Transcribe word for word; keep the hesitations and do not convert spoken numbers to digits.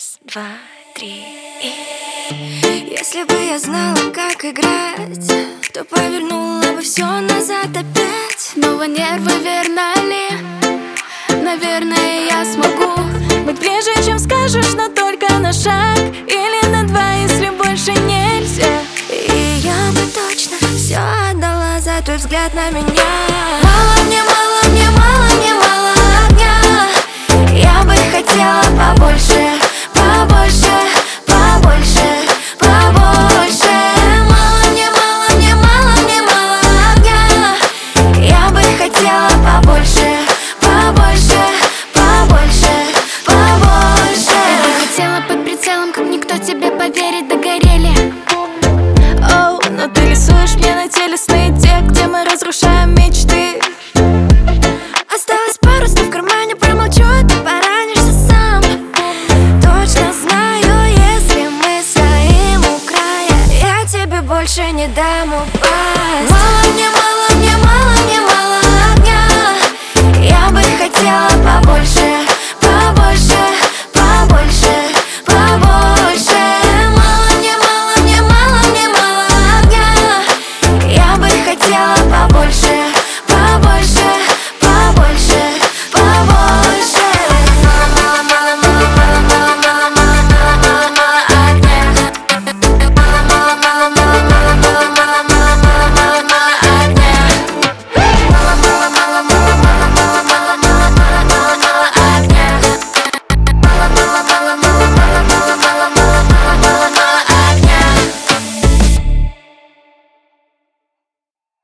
Раз, два, три и... Если бы я знала, как играть, то повернула бы все назад опять. Снова нервы, верно ли? Наверное, я смогу быть ближе, чем скажешь, но только на шаг или на два, если больше нельзя. И я бы точно все отдала за твой взгляд на меня. Мало мне, мало мне, мало мне, мало огня. Я бы хотела побольше, побольше, побольше, побольше. Мало мне, мало мне, мало мне, мало огня. Я бы хотела побольше, побольше, побольше, побольше. Я бы хотела под прицелом, как никто тебе поверит, догорели. Оу, но ты рисуешь мне на теле сны, те, где мы разрушаем мечты. Осталось пару слов в кармане, промолчу, ты поранишься сам. Точно знаю, если мы стоим у края, я тебе больше не дам упасть.